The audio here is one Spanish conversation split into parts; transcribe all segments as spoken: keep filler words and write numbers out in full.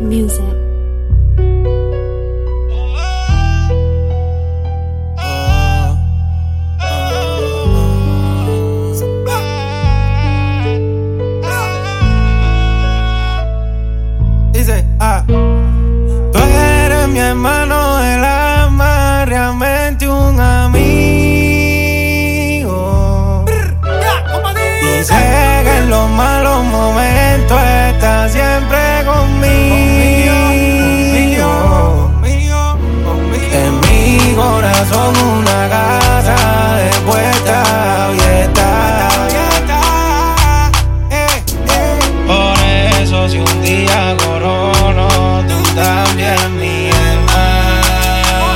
Music. Dice, ah, tú eres mi hermano del alma, realmente un amigo. Y sé que en los malos momentos estás siempre conmigo. En mi corazón una casa de puertas abiertas. Por eso si un día corono, tú también mi hermano.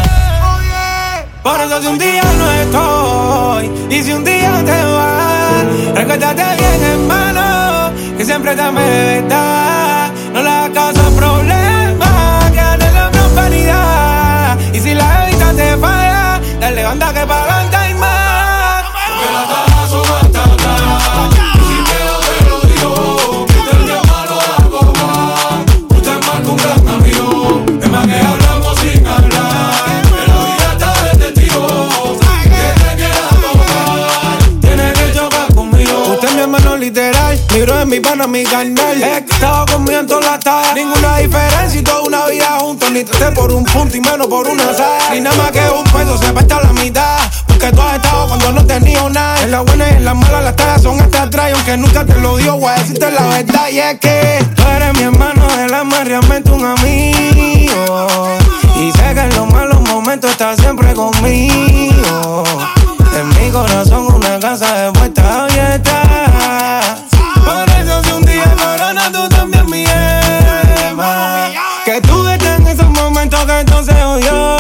Por eso si un día no estoy y si un día te vas, recuérdate bien, hermano, que siempre dame verdad. No le hagas caso a problemas, que ande la prosperidad. Y si la vida te falla, dale banda que para adelante hay más. Porque las caras son hasta atrás. Y sin miedo te lo digo, usted es mi hermano de algo más. Usted es más que un gran amigo, es más que hablamos sin hablar. Que la vida está de testigo, que te quiera tocar, tienes que chocar conmigo. Usted es mi hermano literal, mi bro es mi pana, mi carnal. He estado conmigo en todas las tallas, ninguna diferencia y toda una vida juntos. Ni traté por un punto y menos por una saya. Ni nada más que un peso se parta a la mitad, porque tú has estado cuando no tenías nada. En las buenas y en las malas las tallas son hasta atrás. Y aunque nunca te lo digo, voy a decirte la verdad. Y es que tú eres mi hermano del alma, realmente un amigo. Y sé que en los malos momentos estás siempre conmigo. En mi corazón una casa de puertas abiertas. Por eso si un día corona, tú también mi hermana. Que tú estás en esos momentos que entonces yo.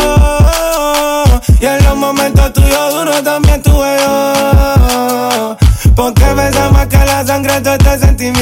Y en los momentos tuyos duros también tuve yo. Porque pesa más que la sangre todo este sentimiento.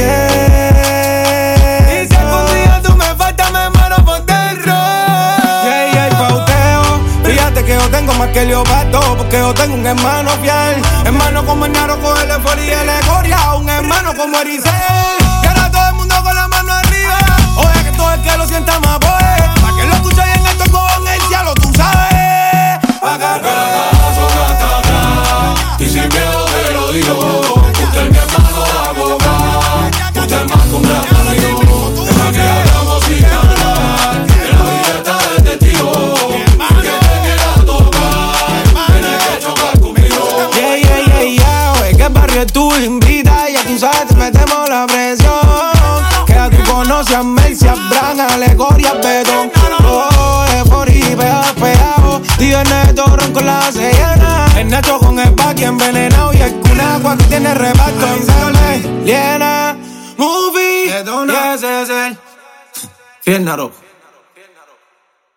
Y si algún día tú me faltas, me muero por dentro. Yeah, yeah, el pauteo. Fíjate que yo tengo más que Leopardo, porque yo tengo un hermano fiel. Hermano como el Naro con el Efori y el Ecoria. Un hermano como Ericel. Que ahora todo el mundo con la mano arriba. Oye que todo el que lo sienta más pues. Pa' que lo escuche bien esto con el cielo, tú sabes. Pa' que porque las caras son hasta atrás. Y sin miedo te lo digo, usted es mi hermano de algo más. Usted es más que un gran amigo, es más que hablamos sin hablar. Que la vida está de testigo, que te quiera tocar, tienes que chocar conmigo. Yeah, yeah, yeah, yeah. Oye que el barrio tú invita. Ya tú sabes, te metemos la presión. Que ya tú conoces a Mercy, a Bran, a Alegoria, Betón. Oh, Efori, pegado, pegado. Tío Neto, ronco la sellana. El Nacho con el Paqui envenenado. Y el Cunagua que tiene reparto en Liena, Movie, y ese es el Fiel Naro.